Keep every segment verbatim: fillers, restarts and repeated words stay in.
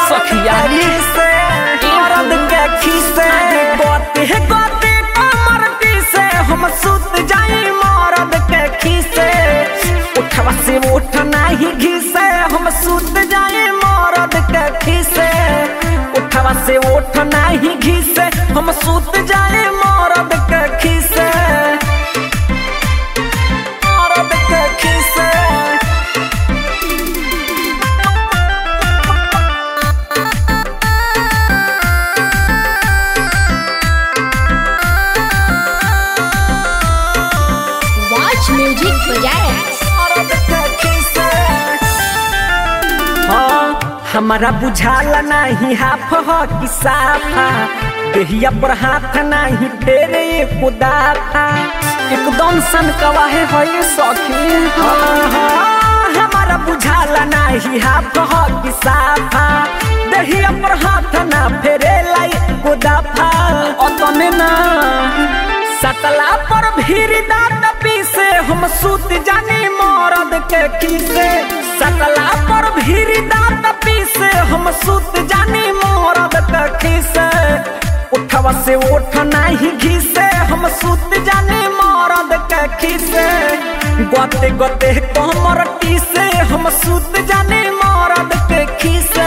सखिया से मरद के खीसे गोते गोते कमर से हम सुत जाई मरद के खीसे उठवा से उठ नहीं घिसे हम सुत जाई मरद के खीसे उठवा से उठ नहीं घिसे हम सुत जाई मरद के खीसे मरद के खीसे म्यूजिक बजाए हमारा बुझाला नहीं हाफ हो कि साफा देहिया पर हाथ नहीं फेरे कुदाफा एकदम सन कवाहे हो सखी हमारा बुझाला नहीं हाफ हो कि साफा देहिया पर हाथ ना फेरे लाई कुदाफा अतने ना सतला पर भीड़ दांत पीसे हम सूत जानी मरद के खीसे सतला पर भीड़ दांत पीसे हम सूत जानी मरद के खीसे उठवा से उठ नहीं घिसे हम सूत जानी मरद के खीसे गोते गोते कमर टीसे हम सूत जानी मरद के खीसे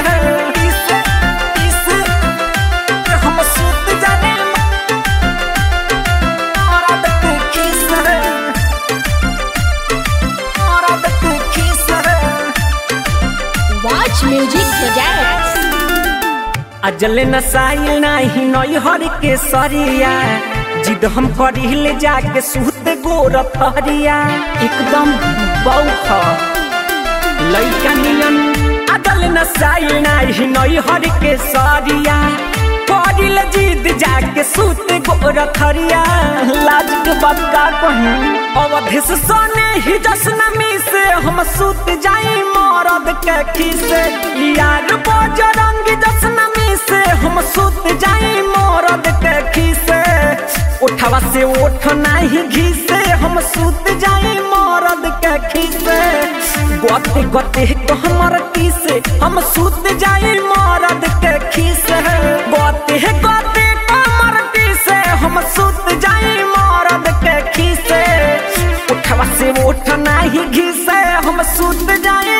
हम सूत जानी म्यूजिक बजाए अजले नसाइल नहीं नई हर के सरिया जिद हम करिले जाके सुत गोर फरिया एकदम बौख लइका नियन अजले नसाइल नहीं नई हर के सरिया करिले जिद जाके सुत गोर फरिया लाज के बात का कहीं अवधि से सोने ही जश्न में से हम सुत जाई मरद के खीसे यार बजरंग जश्न में से हम सुत जाई मरद के खीसे उठवा से उठ नहीं घिसे हम सुत जाई मरद के खीसे गोते गोते कमर टीसे हम सुत जाई मरद के खीसे गोते गोते कमर टीसे हम सुत जाई मरद के खीसे उठवा से उठ नहीं घिसे हम सुत जाई